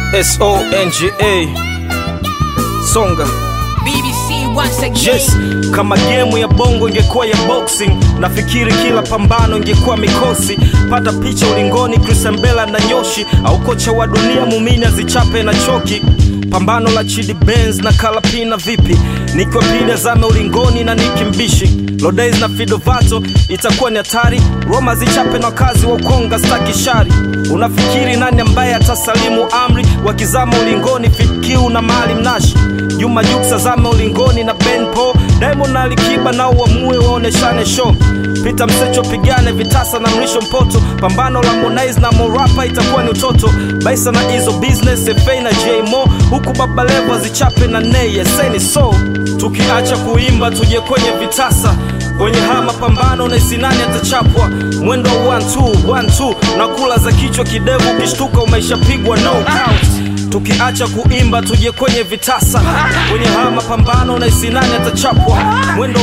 SONGA Songa BBC once again. Yes, kama game ya bongo ingekuwa ya boxing, nafikiri kila pambano ingekuwa mikosi. Pata picha ulingoni Chris Mbela na Nyoshi, au kocha wa dunia Mumini azichape na choki. Pambano la Chidi Benz na Kalapina vipi? Nikiwa pili zame ulingoni na nikimbishi. Lodays na Fidovato itakuwa ni hatari. Roma zichape na kazi wa Ukonga staki shari. Unafikiri nani ambaye atasalimu amri? Wakizama ulingoni Fikiu na Mali Mnashi. Juma Juksa zame ulingoni na Ben Po. Diamond na Alikiba na uamue waoneshane show. Pita Msecho pigane vitasa na Mrisho Mpoto. Pambano la Harmonize na Morapa itakuwa ni utoto. Baisa na Izo Business, FA na J-Mo. Huku Baba Levo zichape na Neye, Seni So. Tukiacha kuimba tuje kwenye vitasa. Kwenye hama pambano na isinani atachapwa. Mwendo 1-2, na kula za kichwa kidevu kishtuka umeshapigwa no count. Tukiacha kuimba tuje kwenye vitasa. Kwenye hama pambano na isinani atachapwa. Mwendo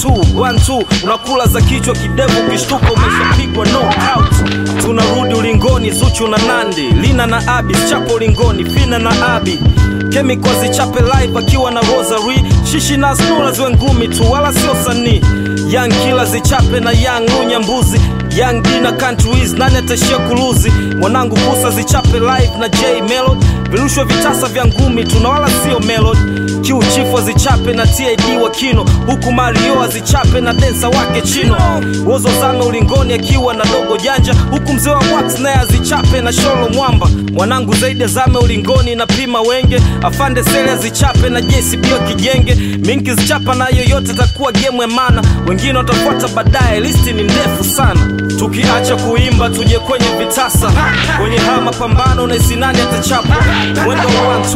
1-2, na kula za kichwa kidevu kishtuka umeshapigwa no count. Tunarudi ulingoni Zuchu na Nandi, Lina na Abi chapo ulingoni Fina na Abi. Chemical zichape live akiwa na Rosary. Shishi na Snura ziwe ngumi tu wala sio sanii. Young Killer zichape na Young Unyambuzi. Young D na Countries nane atashia kuluzi. Mwanangu Kusa zichape live na J Melody. Virushwe vitasa vya ngumi tu na wala sio Melody. Q Chifu zichape na TID wa Kino. Huku Mario zichape na dancer wake Chino. Wozo zame ulingoni akiwa na Dogo Janja. Huku mzee wa Wax naye zichape na Sholo Mwamba. Mwanangu Zaidi zame ulingoni na Pima Wenge. Afande Sele zichape na JCB Kijenge. Minki zichapa na yoyote takuwa game ya mana. Wengine watafuata baadaye, listi ni ndefu sana. Tukiacha kuimba tuje kwenye vitasa. Kwenye hama pambano na isinani atachapa. Mwendo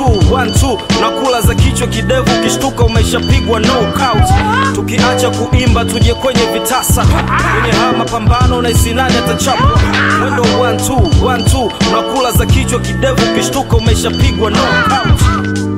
1-2, na kula za kichwa kidevu kishtuka umeshapigwa no count. Tukiacha kuimba tuje kwenye vitasa. Kwenye hama pambano na isinani atachapa. Mwendo 1-2, na kula za kichwa kidevu kishtuka umeshapigwa no count.